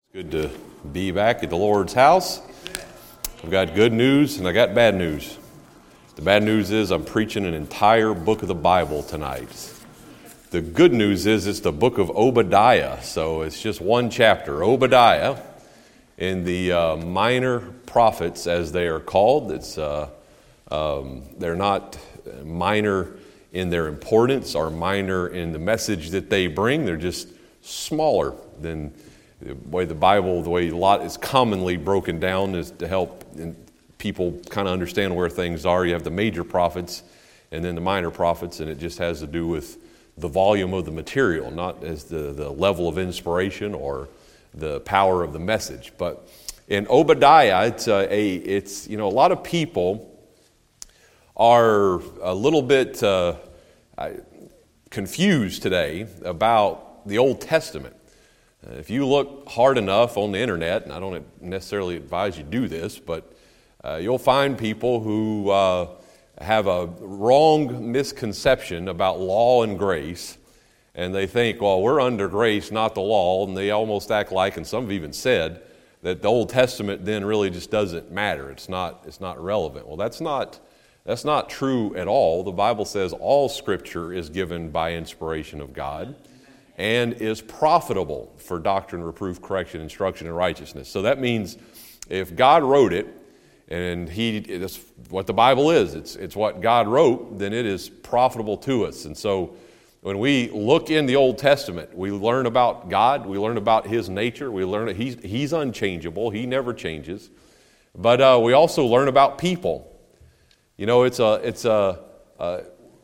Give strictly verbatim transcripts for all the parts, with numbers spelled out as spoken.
Good to be back at the Lord's house. I've got good news and I got bad news. The bad news is I'm preaching an entire book of the Bible tonight. The good news is it's the book of Obadiah, so it's just one chapter. Obadiah in the uh, minor prophets, as they are called. It's uh, um, they're not minor in their importance or minor in the message that they bring. They're just smaller than the way the Bible, the way a lot is commonly broken down is to help people kind of understand where things are. You have the major prophets and then the minor prophets, and it just has to do with the volume of the material, not as the, the level of inspiration or the power of the message. But in Obadiah, it's a, a it's you know a lot of people are a little bit uh, confused today about the Old Testament. If you look hard enough on the internet, and I don't necessarily advise you do this, but uh, you'll find people who uh, have a wrong misconception about law and grace, and they think, well, we're under grace, not the law, and they almost act like, and some have even said, that the Old Testament then really just doesn't matter. It's not, it's not relevant. Well, that's not, that's not true at all. The Bible says all Scripture is given by inspiration of God and is profitable for doctrine, reproof, correction, instruction, and righteousness. So that means if God wrote it, and He that's what the Bible is, it's it's what God wrote, then it is profitable to us. And so when we look in the Old Testament, we learn about God, we learn about His nature, we learn that He's, he's unchangeable, He never changes. But uh, we also learn about people. You know, it's a it's a, a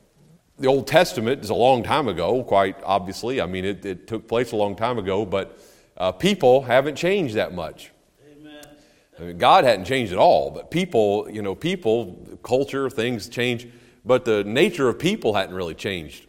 The Old Testament is a long time ago, quite obviously. I mean, it, it took place a long time ago, but uh, people haven't changed that much. Amen. I mean, God hadn't changed at all, but people, you know, people, culture, things change, but the nature of people hadn't really changed.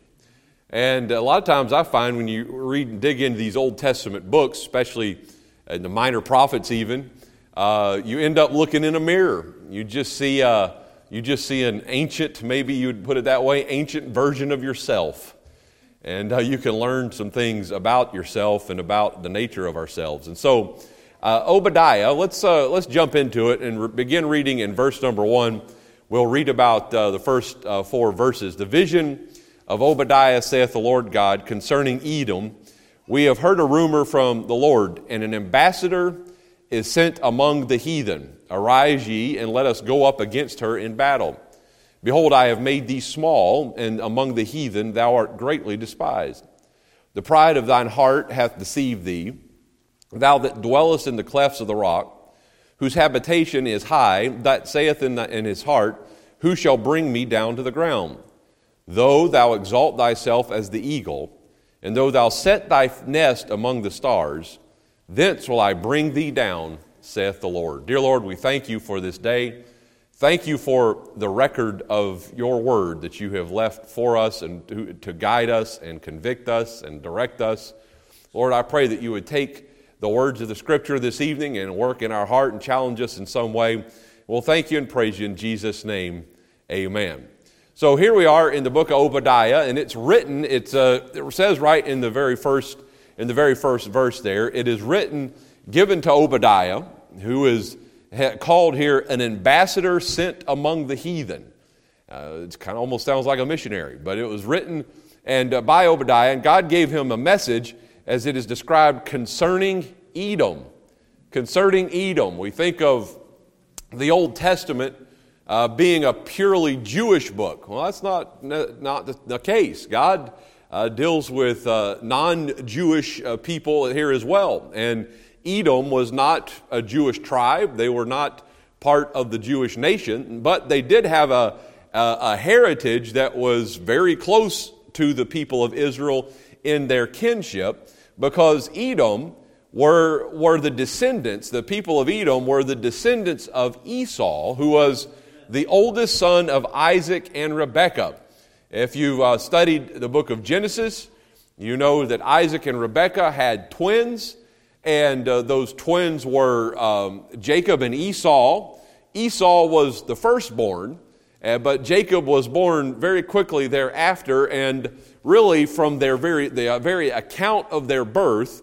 And a lot of times I find when you read and dig into these Old Testament books, especially in the minor prophets even, uh, you end up looking in a mirror. You just see... Uh, You just see an ancient, maybe you would put it that way, ancient version of yourself. And uh, you can learn some things about yourself and about the nature of ourselves. And so, uh, Obadiah, let's uh, let's jump into it and re- begin reading in verse number one. We'll read about uh, the first uh, four verses. The vision of Obadiah, saith the Lord God, concerning Edom. We have heard a rumor from the Lord, and an ambassador is sent among the heathen. Arise ye, and let us go up against her in battle. Behold, I have made thee small, and among the heathen thou art greatly despised. The pride of thine heart hath deceived thee, thou that dwellest in the clefts of the rock, whose habitation is high, that saith in, the, in his heart, who shall bring me down to the ground? Though thou exalt thyself as the eagle, and though thou set thy nest among the stars, thence will I bring thee down, saith the Lord. Dear Lord, we thank you for this day. Thank you for the record of your word that you have left for us and to, to guide us and convict us and direct us. Lord, I pray that you would take the words of the Scripture this evening and work in our heart and challenge us in some way. We'll thank you and praise you in Jesus' name. Amen. So here we are in the book of Obadiah, and it's written, it's uh, it says right in the very first in the very first verse there, it is written, given to Obadiah, who is called here an ambassador sent among the heathen. Uh, it kind of almost sounds like a missionary, but it was written and uh, by Obadiah, and God gave him a message as it is described concerning Edom. Concerning Edom, we think of the Old Testament uh, being a purely Jewish book. Well, that's not, not the, the case. God uh, deals with uh, non-Jewish uh, people here as well, and Edom was not a Jewish tribe. They were not part of the Jewish nation, but they did have a, a, a heritage that was very close to the people of Israel in their kinship, because Edom were, were the descendants, the people of Edom were the descendants of Esau, who was the oldest son of Isaac and Rebekah. If you've uh, studied the book of Genesis, you know that Isaac and Rebekah had twins. And uh, those twins were um, Jacob and Esau. Esau was the firstborn, uh, but Jacob was born very quickly thereafter. And really, from their very the uh, very account of their birth,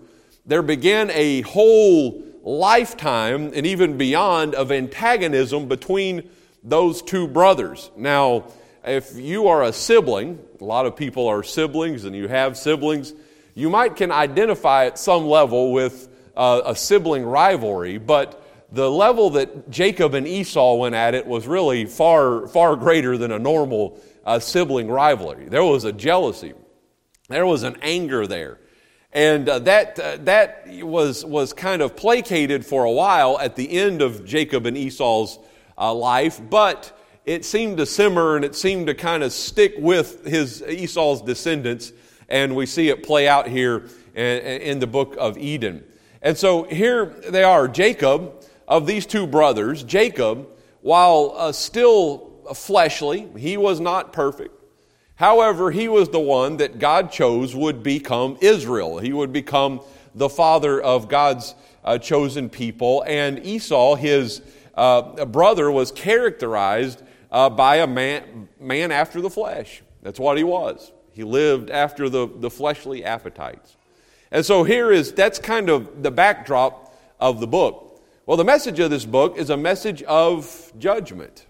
there began a whole lifetime and even beyond of antagonism between those two brothers. Now, if you are a sibling, a lot of people are siblings and you have siblings, you might can identify at some level with uh, a sibling rivalry, but the level that Jacob and Esau went at it was really far, far greater than a normal uh, sibling rivalry. There was a jealousy. There was an anger there. And uh, that uh, that was was kind of placated for a while at the end of Jacob and Esau's uh, life, but it seemed to simmer and it seemed to kind of stick with his Esau's descendants, and we see it play out here in, in the book of Eden. And so here they are, Jacob, of these two brothers, Jacob, while uh, still fleshly, he was not perfect. However, he was the one that God chose would become Israel. He would become the father of God's uh, chosen people. And Esau, his uh, brother, was characterized uh, by a man, man after the flesh. That's what he was. He lived after the, the fleshly appetites. And so here is, that's kind of the backdrop of the book. Well, the message of this book is a message of judgment.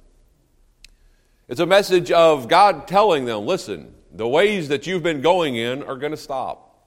It's a message of God telling them, listen, the ways that you've been going in are going to stop.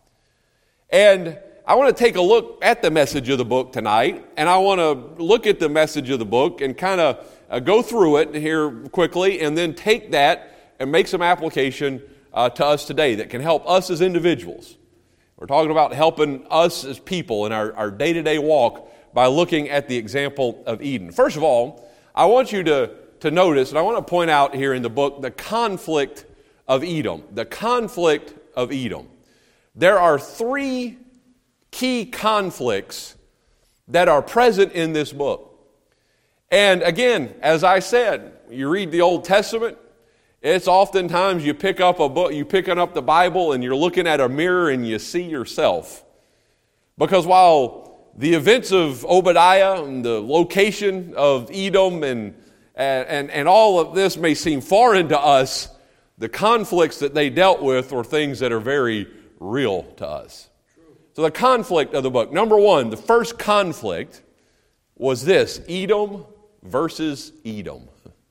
And I want to take a look at the message of the book tonight, and I want to look at the message of the book and kind of uh, go through it here quickly, and then take that and make some application uh, to us today that can help us as individuals. We're talking about helping us as people in our, our day-to-day walk by looking at the example of Eden. First of all, I want you to to notice, and I want to point out here in the book, the conflict of Edom. The conflict of Edom. There are three key conflicts that are present in this book. And again, as I said, you read the Old Testament, it's oftentimes you pick up a book, you picking up the Bible, and you're looking at a mirror and you see yourself. Because while the events of Obadiah and the location of Edom and And, and, and all of this may seem foreign to us, the conflicts that they dealt with were things that are very real to us. So the conflict of the book. Number one, the first conflict was this: Edom versus Edom.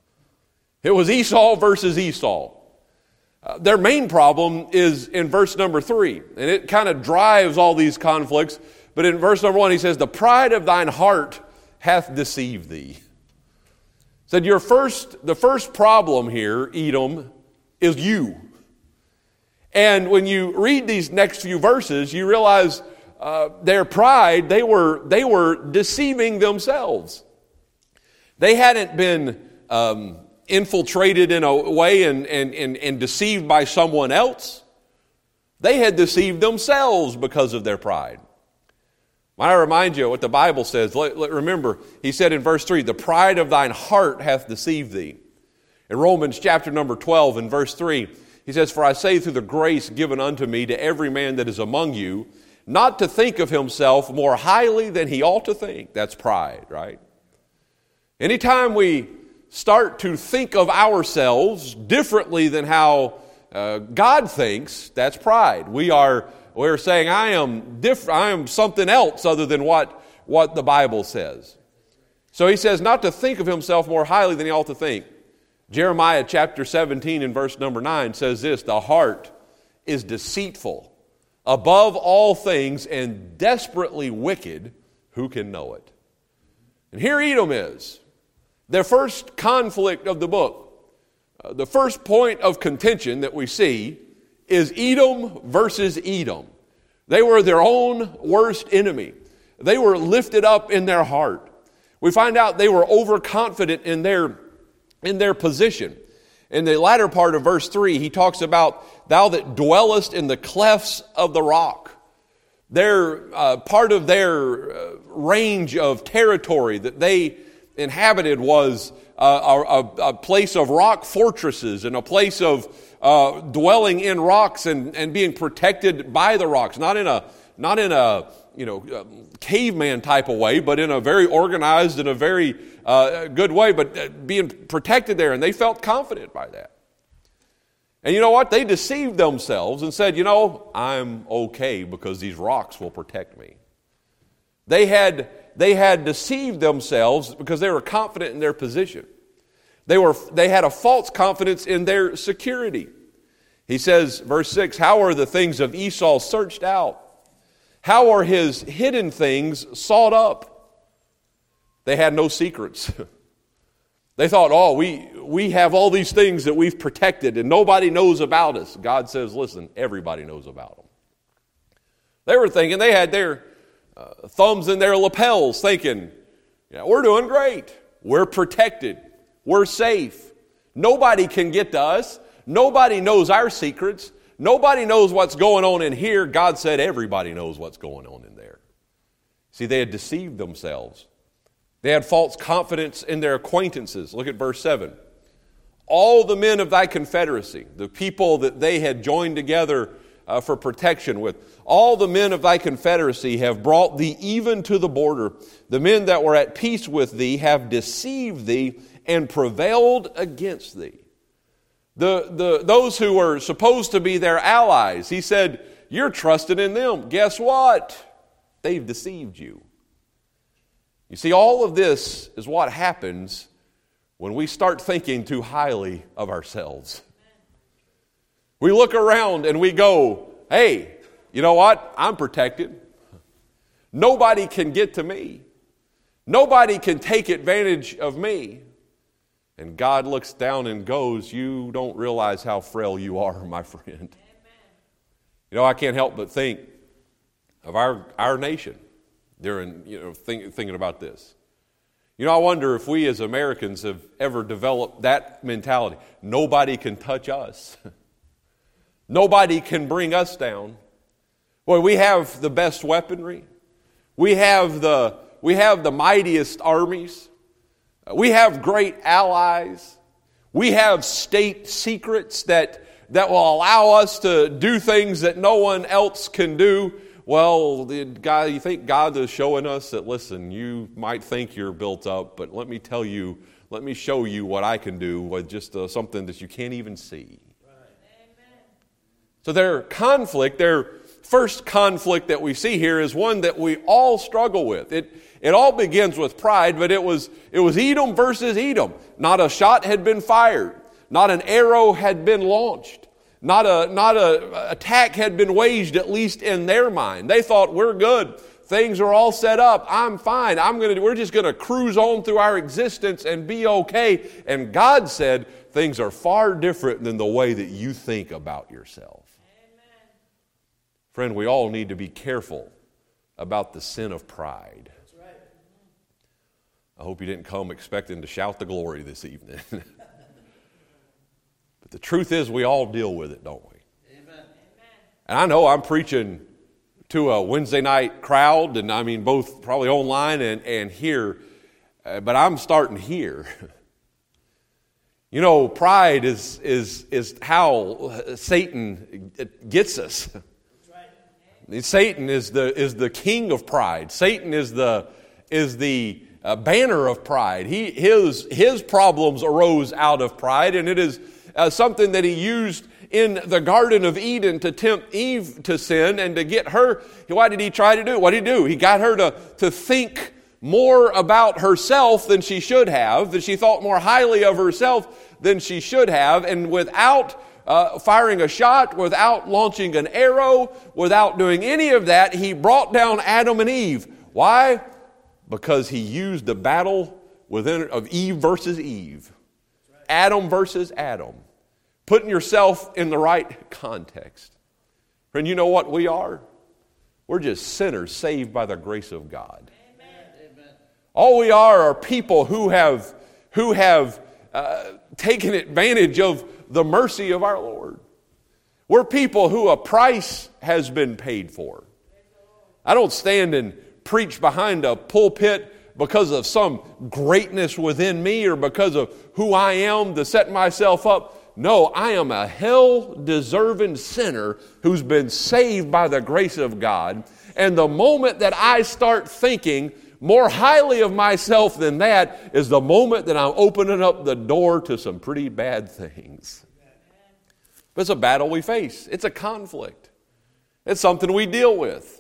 It was Esau versus Esau. Uh, their main problem is in verse number three, and it kind of drives all these conflicts. But in verse number one, he says, "The pride of thine heart hath deceived thee." Said your first, the first problem here, Edom, is you. And when you read these next few verses, you realize uh, their pride, they were they were deceiving themselves. They hadn't been um, infiltrated in a way and, and, and, and deceived by someone else. They had deceived themselves because of their pride. Might I remind you what the Bible says? Let, let, remember, he said in verse three, "The pride of thine heart hath deceived thee." In Romans chapter number twelve and verse three, he says, "For I say through the grace given unto me to every man that is among you, not to think of himself more highly than he ought to think." That's pride, right? Anytime we start to think of ourselves differently than how uh, God thinks, that's pride. We are We're saying, I am different, I am something else other than what, what the Bible says. So he says not to think of himself more highly than he ought to think. Jeremiah chapter seventeen and verse number nine says this: "The heart is deceitful above all things and desperately wicked. Who can know it?" And here Edom is. Their first conflict of the book. Uh, the first point of contention that we see is Edom versus Edom. They were their own worst enemy. They were lifted up in their heart. We find out they were overconfident in their, in their position. In the latter part of verse three, he talks about, "Thou that dwellest in the clefts of the rock." Their, uh, part of their uh, range of territory that they inhabited was uh, a, a place of rock fortresses and a place of Uh, dwelling in rocks and, and being protected by the rocks, not in a not in a you know caveman type of way, but in a very organized and a very uh, good way, but being protected there, and they felt confident by that. And you know what? They deceived themselves and said, you know, I'm okay because these rocks will protect me. They had, they had deceived themselves because they were confident in their position. They were, they had a false confidence in their security. He says, verse six, how are the things of Esau searched out? How are his hidden things sought up? They had no secrets. They thought, oh, we, we have all these things that we've protected and nobody knows about us. God says, listen, everybody knows about them. They were thinking, they had their uh, thumbs in their lapels thinking, yeah, we're doing great. We're protected. We're safe. Nobody can get to us. Nobody knows our secrets. Nobody knows what's going on in here. God said everybody knows what's going on in there. See, they had deceived themselves. They had false confidence in their acquaintances. Look at verse seven. All the men of thy confederacy, the people that they had joined together uh, for protection with, all the men of thy confederacy have brought thee even to the border. The men that were at peace with thee have deceived thee and prevailed against thee. The, the, those who were supposed to be their allies, he said, you're trusting in them. Guess what? They've deceived you. You see, all of this is what happens when we start thinking too highly of ourselves. We look around and we go, hey, you know what? I'm protected. Nobody can get to me. Nobody can take advantage of me. And God looks down and goes, you don't realize how frail you are, my friend. Amen. You know, I can't help but think of our, our nation during, you know, think, thinking about this. You know, I wonder if we as Americans have ever developed that mentality. Nobody can touch us. Nobody can bring us down. Well, we have the best weaponry. We have the, we have the mightiest armies. We have great allies. We have state secrets that, that will allow us to do things that no one else can do. Well, the guy, you think God is showing us that, listen, you might think you're built up, but let me tell you, let me show you what I can do with just uh, something that you can't even see. Right. So their conflict, their first conflict that we see here is one that we all struggle with. It It all begins with pride, but it was it was Edom versus Edom. Not a shot had been fired. Not an arrow had been launched. Not a not a attack had been waged, at least in their mind. They thought, we're good. Things are all set up. I'm fine. I'm gonna we're just gonna cruise on through our existence and be okay. And God said, things are far different than the way that you think about yourself. Amen. Friend, we all need to be careful about the sin of pride. I hope you didn't come expecting to shout the glory this evening. But the truth is, we all deal with it, don't we? Amen. And I know I'm preaching to a Wednesday night crowd, and I mean both probably online and, and here, uh, but I'm starting here. You know, pride is, is, is how Satan gets us. That's right. Satan is the, is the king of pride. Satan is the, is the A banner of pride. He, his, his problems arose out of pride, and it is uh, something that he used in the Garden of Eden to tempt Eve to sin and to get her. Why did he try to do? What did he do? He got her to, to think more about herself than she should have, that she thought more highly of herself than she should have, and without uh, firing a shot, without launching an arrow, without doing any of that, he brought down Adam and Eve. Why? Because he used the battle within of Eve versus Eve. Adam versus Adam. Putting yourself in the right context. Friend, you know what we are? We're just sinners saved by the grace of God. Amen. All we are are people who have, who have uh, taken advantage of the mercy of our Lord. We're people who a price has been paid for. I don't stand and preach behind a pulpit because of some greatness within me or because of who I am to set myself up. No, I am a hell-deserving sinner who's been saved by the grace of God. And the moment that I start thinking more highly of myself than that is the moment that I'm opening up the door to some pretty bad things. But it's a battle we face. It's a conflict. It's something we deal with.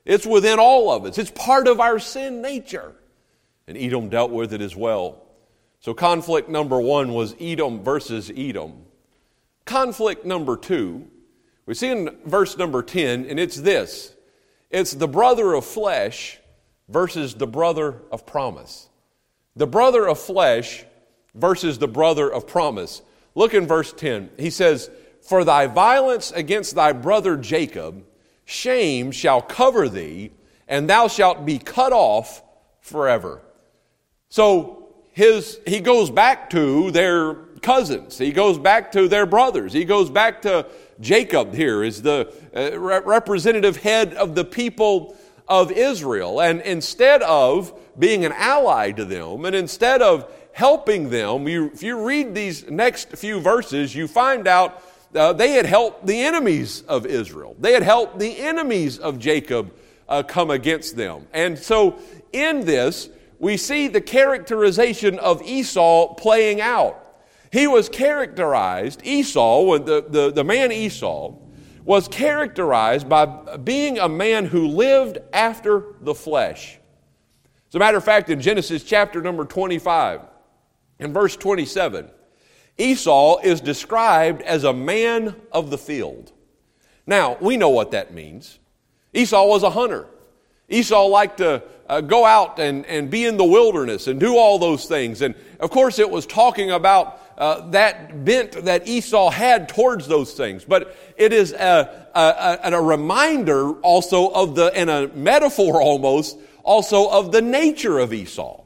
It's within all of us. It's part of our sin nature. And Edom dealt with it as well. So conflict number one was Edom versus Edom. Conflict number two, we see in verse number ten, and it's this. It's the brother of flesh versus the brother of promise. The brother of flesh versus the brother of promise. Look in verse ten. He says, "For thy violence against thy brother Jacob, shame shall cover thee, and thou shalt be cut off forever." So his he goes back to their cousins. He goes back to their brothers. He goes back to Jacob here as the uh, re- representative head of the people of Israel. And instead of being an ally to them, and instead of helping them, you, if you read these next few verses, you find out uh, they had helped the enemies of Israel. They had helped the enemies of Jacob uh, come against them. And so in this, we see the characterization of Esau playing out. He was characterized, Esau, the, the, the man Esau, was characterized by being a man who lived after the flesh. As a matter of fact, in Genesis chapter number twenty-five, in verse twenty-seven, Esau is described as a man of the field. Now, we know what that means. Esau was a hunter. Esau liked to uh, go out and, and be in the wilderness and do all those things. And of course, it was talking about uh, that bent that Esau had towards those things. But it is a, a, a, a reminder also of the, and a metaphor almost, also of the nature of Esau.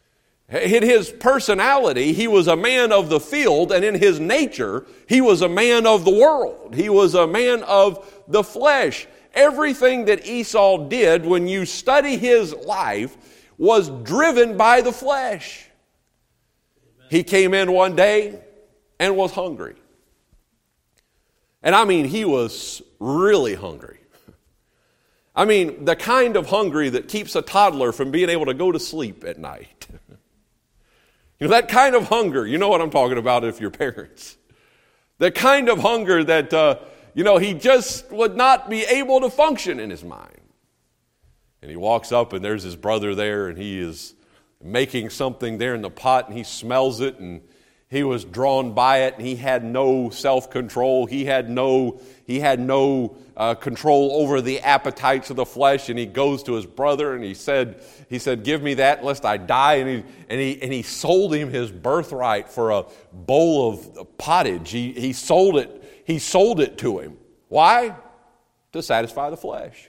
In his personality, he was a man of the field, and in his nature, he was a man of the world. He was a man of the flesh. Everything that Esau did, when you study his life, was driven by the flesh. Amen. He came in one day and was hungry. And I mean, he was really hungry. I mean, the kind of hungry that keeps a toddler from being able to go to sleep at night. You know, that kind of hunger, you know what I'm talking about if you're parents. The kind of hunger that... Uh, You know, he just would not be able to function in his mind. And he walks up and there's his brother there and he is making something there in the pot and he smells it and he was drawn by it and he had no self-control. He had no, he had no uh, control over the appetites of the flesh, and he goes to his brother and he said, he said, "Give me that lest I die." And he, and he, and he sold him his birthright for a bowl of pottage. He, he sold it. He sold it to him. Why? To satisfy the flesh.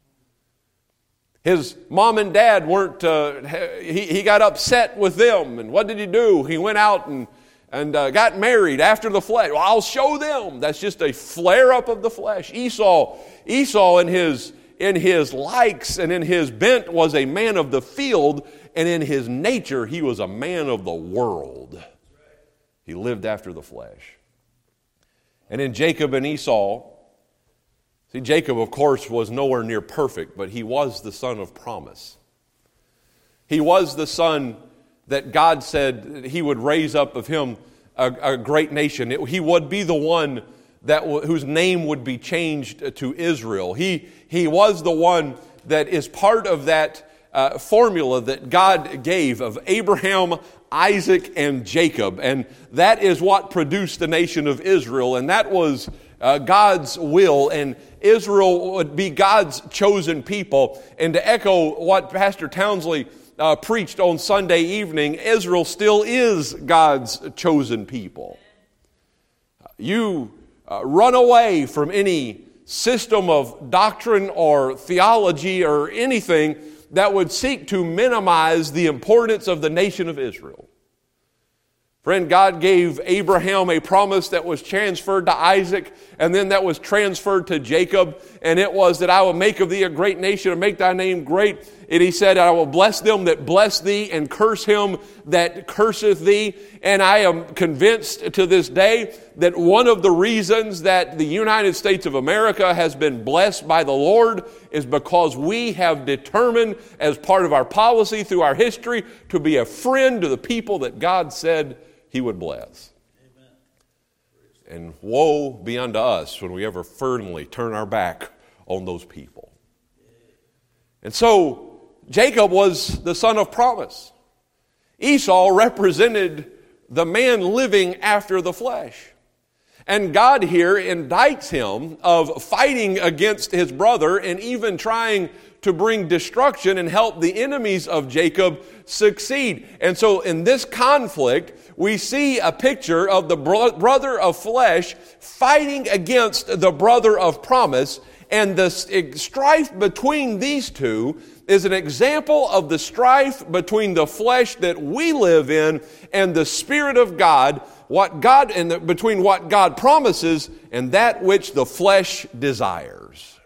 His mom and dad weren't, uh, he, he got upset with them. And what did he do? He went out and, and uh, got married after the flesh. Well, I'll show them. That's just a flare-up of the flesh. Esau, Esau in his, in his likes and in his bent was a man of the field, and in his nature he was a man of the world. He lived after the flesh. And in Jacob and Esau, see, Jacob, of course, was nowhere near perfect, but he was the son of promise. He was the son that God said he would raise up of him a, a great nation. It, he would be the one that w- whose name would be changed to Israel. He, he was the one that is part of that uh, formula that God gave of Abraham, Isaac, and Jacob. And that is what produced the nation of Israel. And that was uh, God's will. And Israel would be God's chosen people. And to echo what Pastor Townsley uh, preached on Sunday evening, Israel still is God's chosen people. You uh, run away from any system of doctrine or theology or anything that would seek to minimize the importance of the nation of Israel. Friend, God gave Abraham a promise that was transferred to Isaac, and then that was transferred to Jacob, and it was that I will make of thee a great nation and make thy name great. And he said, I will bless them that bless thee and curse him that curseth thee. And I am convinced to this day that one of the reasons that the United States of America has been blessed by the Lord is because we have determined as part of our policy through our history to be a friend to the people that God said he would bless. Amen. And woe be unto us when we ever firmly turn our back on those people. And so Jacob was the son of promise. Esau represented the man living after the flesh. And God here indicts him of fighting against his brother and even trying to bring destruction and help the enemies of Jacob succeed. And so in this conflict, we see a picture of the bro- brother of flesh fighting against the brother of promise. And the strife between these two is an example of the strife between the flesh that we live in and the Spirit of God, what God and the, between what God promises and that which the flesh desires.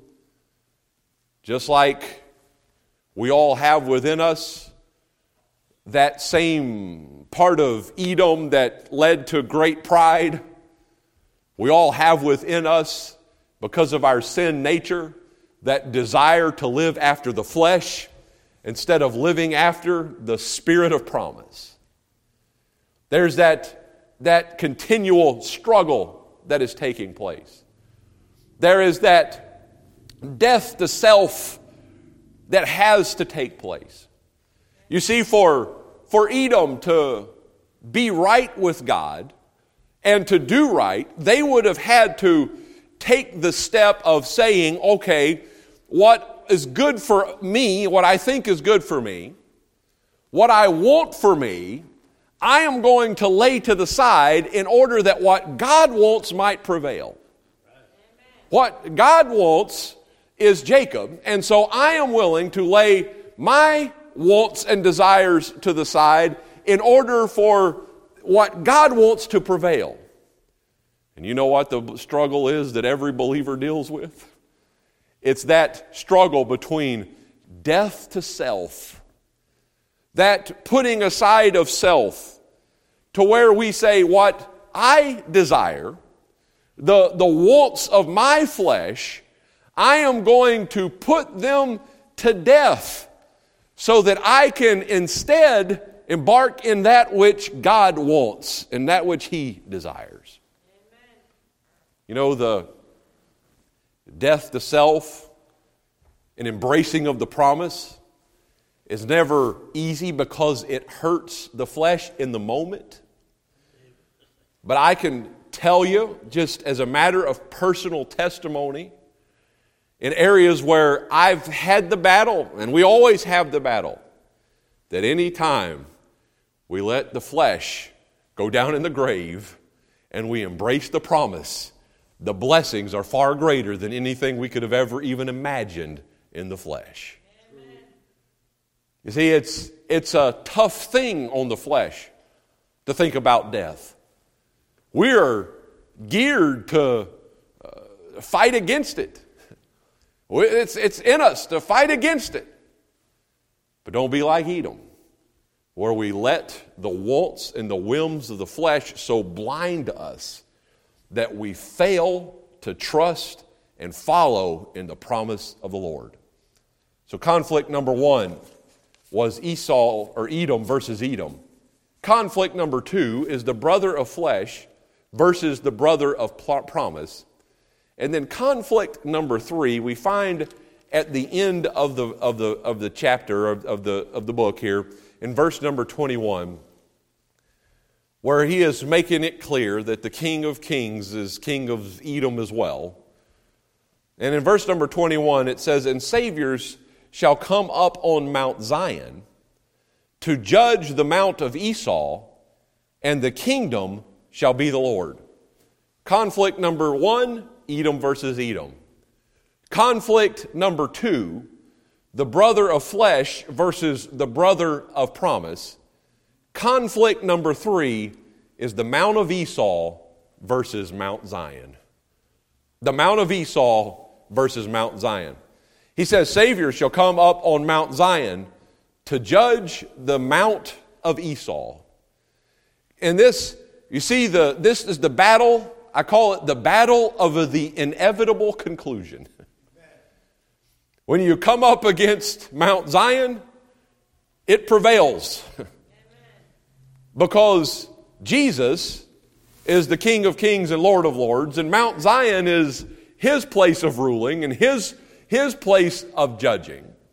Just like we all have within us that same part of Edom that led to great pride, we all have within us, because of our sin nature, that desire to live after the flesh instead of living after the Spirit of promise. There's that, that continual struggle that is taking place. There is that death to self that has to take place. You see, for, for Edom to be right with God and to do right, they would have had to take the step of saying, okay, what is good for me, what I think is good for me, what I want for me, I am going to lay to the side in order that what God wants might prevail. What God wants is Jacob, and so I am willing to lay my wants and desires to the side in order for what God wants to prevail. And you know what the struggle is that every believer deals with? It's that struggle between death to self, that putting aside of self, to where we say what I desire, the, the wants of my flesh, I am going to put them to death so that I can instead embark in that which God wants and that which He desires. You know, the death to self and embracing of the promise is never easy because it hurts the flesh in the moment. But I can tell you, just as a matter of personal testimony, in areas where I've had the battle, and we always have the battle, that any time we let the flesh go down in the grave and we embrace the promise, the blessings are far greater than anything we could have ever even imagined in the flesh. Amen. You see, it's, it's a tough thing on the flesh to think about death. We are geared to uh, fight against it. It's, it's in us to fight against it. But don't be like Edom, where we let the wants and the whims of the flesh so blind us that we fail to trust and follow in the promise of the Lord. So conflict number one was Esau or Edom versus Edom. Conflict number two is the brother of flesh versus the brother of promise. And then conflict number three we find at the end of the of the of the chapter of, of the of the book here in verse number twenty-one, where he is making it clear that the King of Kings is king of Edom as well. And in verse number twenty-one it says, "And saviors shall come up on Mount Zion to judge the mount of Esau, and the kingdom shall be the Lord." Conflict number one, Edom versus Edom. Conflict number two, the brother of flesh versus the brother of promise. Conflict number three is the Mount of Esau versus Mount Zion. The Mount of Esau versus Mount Zion. He says, Savior shall come up on Mount Zion to judge the Mount of Esau. And this, you see, the this is the battle, I call it the battle of the inevitable conclusion. When you come up against Mount Zion, it prevails. Because Jesus is the King of Kings and Lord of Lords, and Mount Zion is His place of ruling and His, His place of judging.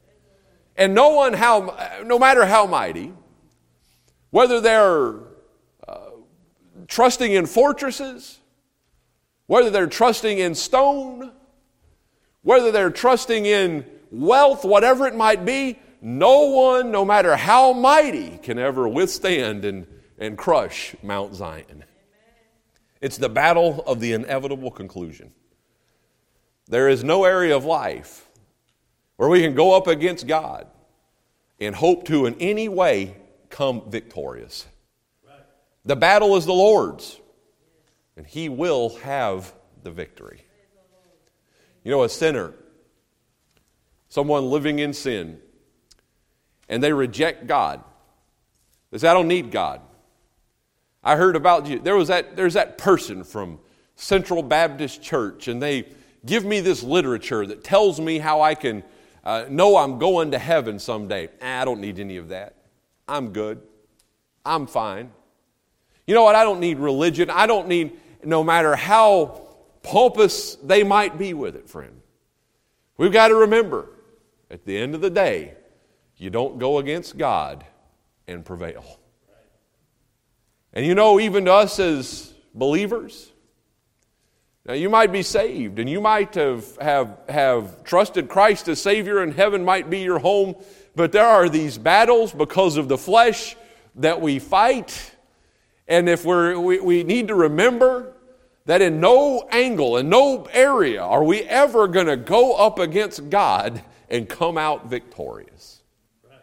And no one, how, no matter how mighty, whether they're uh, trusting in fortresses, whether they're trusting in stone, whether they're trusting in wealth, whatever it might be, no one, no matter how mighty, can ever withstand and, and crush Mount Zion. It's the battle of the inevitable conclusion. There is no area of life where we can go up against God and hope to in any way come victorious. The battle is the Lord's, and He will have the victory. You know, a sinner, someone living in sin, and they reject God. They say, I don't need God. I heard about you. There was that, there's that person from Central Baptist Church, and they give me this literature that tells me how I can uh, know I'm going to heaven someday. Ah, I don't need any of that. I'm good. I'm fine. You know what? I don't need religion. I don't need, no matter how pompous they might be with it, friend. We've got to remember, at the end of the day, you don't go against God and prevail. And you know, even to us as believers, now you might be saved and you might have, have, have trusted Christ as Savior and heaven might be your home, but there are these battles because of the flesh that we fight. And if we're, we, we need to remember that in no angle, in no area are we ever going to go up against God and come out victorious. Right.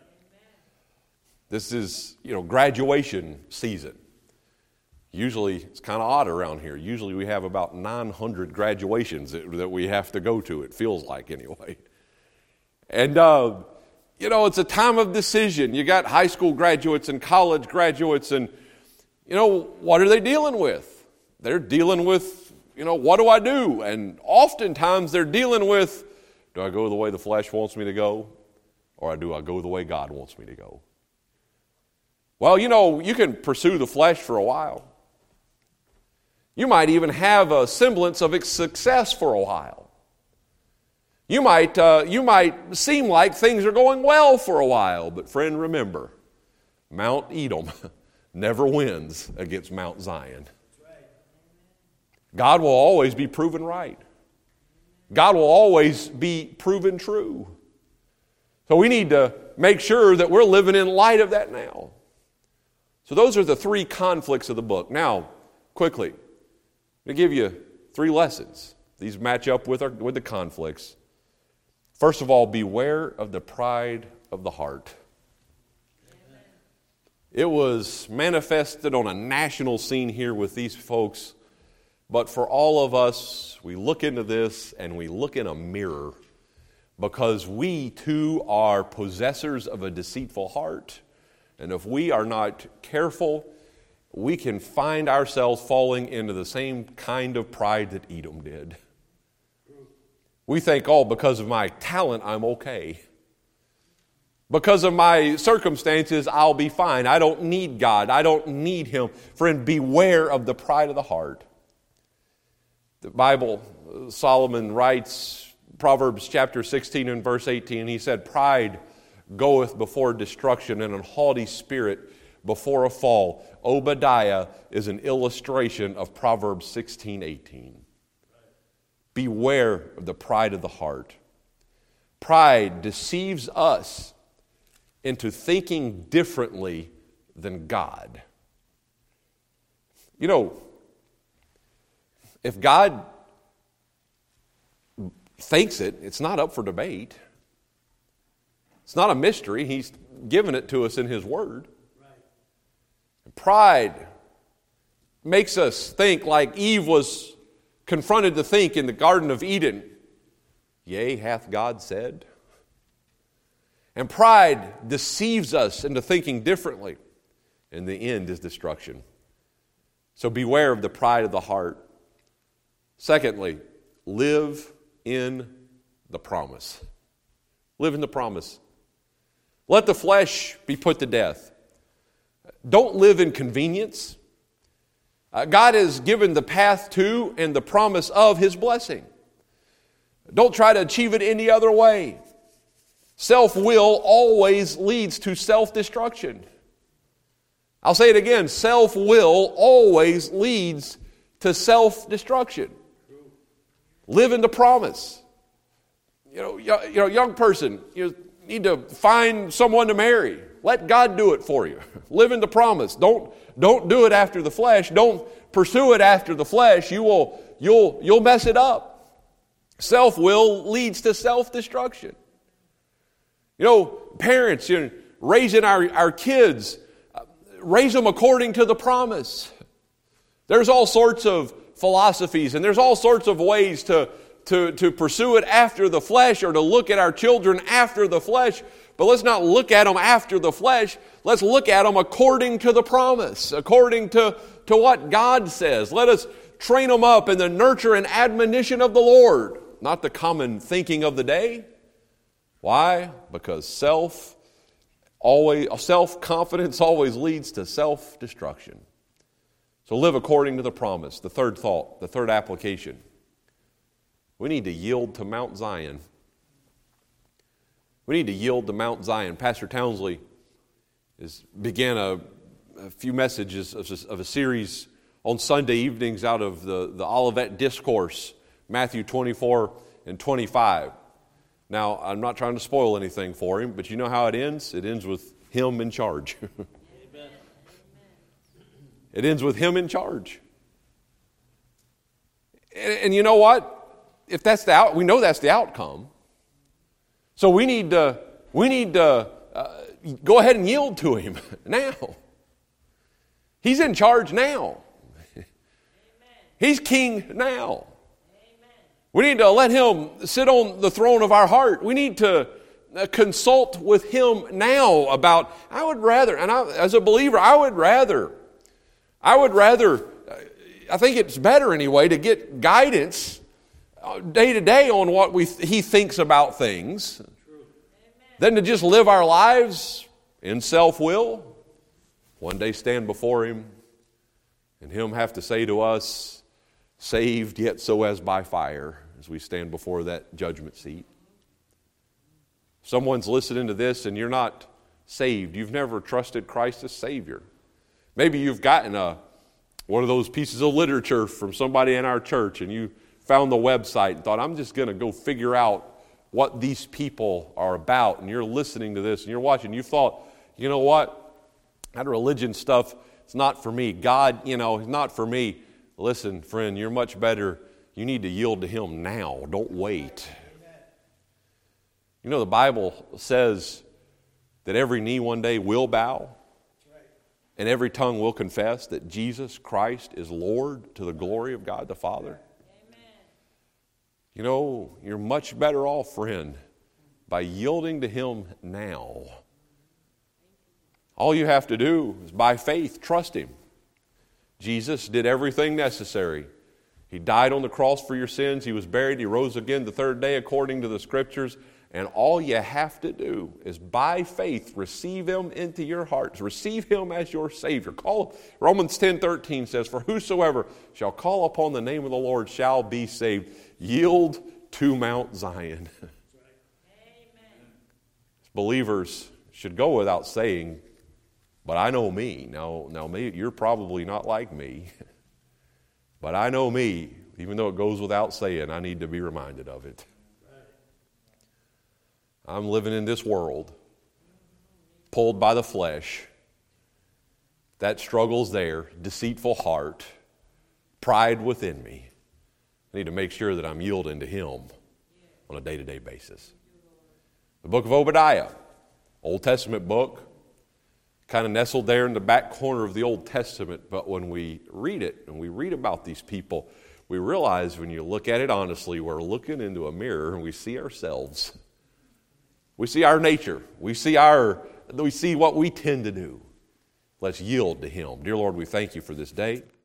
This is, you know, graduation season. Usually, it's kind of odd around here. Usually we have about nine hundred graduations that, that we have to go to, it feels like anyway. And, uh, you know, it's a time of decision. You got high school graduates and college graduates, and, you know, what are they dealing with? They're dealing with, you know, what do I do? And oftentimes they're dealing with, do I go the way the flesh wants me to go? Or do I go the way God wants me to go? Well, you know, you can pursue the flesh for a while. You might even have a semblance of success for a while. You might, uh, you might seem like things are going well for a while. But friend, remember, Mount Edom never wins against Mount Zion. God will always be proven right. God will always be proven true. So we need to make sure that we're living in light of that now. So those are the three conflicts of the book. Now, quickly, I'm going to give you three lessons. These match up with, our, with the conflicts. First of all, beware of the pride of the heart. Amen. It was manifested on a national scene here with these folks. But for all of us, we look into this and we look in a mirror because we too are possessors of a deceitful heart. And if we are not careful, we can find ourselves falling into the same kind of pride that Edom did. We think, oh, because of my talent, I'm okay. Because of my circumstances, I'll be fine. I don't need God. I don't need Him. Friend, beware of the pride of the heart. The Bible, Solomon writes, Proverbs chapter sixteen and verse eighteen, he said, pride goeth before destruction and an haughty spirit before a fall. Obadiah is an illustration of Proverbs sixteen eighteen. Beware of the pride of the heart. Pride deceives us into thinking differently than God. You know, if God thinks it, it's not up for debate. It's not a mystery. He's given it to us in His Word. Right. Pride makes us think like Eve was confronted to think in the Garden of Eden. Yea, hath God said? And pride deceives us into thinking differently. And the end is destruction. So beware of the pride of the heart. Secondly, live in the promise. Live in the promise. Let the flesh be put to death. Don't live in convenience. Uh, God has given the path to and the promise of His blessing. Don't try to achieve it any other way. Self-will always leads to self-destruction. I'll say it again. Self-will always leads to self-destruction. Live in the promise. You know, you know, young person, you need to find someone to marry. Let God do it for you. Live in the promise. Don't, don't do it after the flesh. Don't pursue it after the flesh. You will, you'll, you'll mess it up. Self-will leads to self-destruction. You know, parents, you know, raising our, our kids, uh, raise them according to the promise. There's all sorts of philosophies and there's all sorts of ways to, to, to pursue it after the flesh or to look at our children after the flesh. But let's not look at them after the flesh. Let's look at them according to the promise, according to, to what God says. Let us train them up in the nurture and admonition of the Lord, not the common thinking of the day. Why? Because self always self-confidence always leads to self-destruction. So live according to the promise. The third thought, the third application. We need to yield to Mount Zion. We need to yield to Mount Zion. Pastor Townsley is, began a, a few messages of a, of a series on Sunday evenings out of the, the Olivet Discourse, Matthew twenty-four and twenty-five. Now, I'm not trying to spoil anything for him, but you know how it ends? It ends with him in charge. Amen. It ends with him in charge. And, and you know what? If that's the out, we know that's the outcome. So we need to we need to uh, go ahead and yield to him now. He's in charge now. Amen. He's king now. We need to let him sit on the throne of our heart. We need to consult with him now about, I would rather, and I, as a believer, I would rather, I would rather, I think it's better anyway to get guidance day to day on what we he thinks about things than to just live our lives in self-will. One day stand before him and him have to say to us, saved yet so as by fire, as we stand before that judgment seat. Someone's listening to this and you're not saved. You've never trusted Christ as Savior. Maybe you've gotten a one of those pieces of literature from somebody in our church and you found the website and thought, I'm just going to go figure out what these people are about. And you're listening to this and you're watching. You thought, you know what? That religion stuff, it's not for me. God, you know, is not for me. Listen, friend, you're much better. You need to yield to him now. Don't wait. You know, the Bible says that every knee one day will bow and every tongue will confess that Jesus Christ is Lord to the glory of God the Father. You know, you're much better off, friend, by yielding to him now. All you have to do is by faith trust him. Jesus did everything necessary. He died on the cross for your sins. He was buried. He rose again the third day according to the Scriptures. And all you have to do is by faith receive him into your hearts. Receive him as your Savior. Call Romans ten thirteen says, for whosoever shall call upon the name of the Lord shall be saved. Yield to Mount Zion. Amen. Believers should go without saying, but I know me. Now, now maybe you're probably not like me. But I know me. Even though it goes without saying, I need to be reminded of it. I'm living in this world, pulled by the flesh. That struggle's there, deceitful heart, pride within me. I need to make sure that I'm yielding to him on a day-to-day basis. The book of Obadiah, Old Testament book, kind of nestled there in the back corner of the Old Testament, but when we read it and we read about these people, we realize when you look at it honestly, we're looking into a mirror and we see ourselves. We see our nature. We see our we see what we tend to do. Let's yield to him. Dear Lord, we thank you for this day.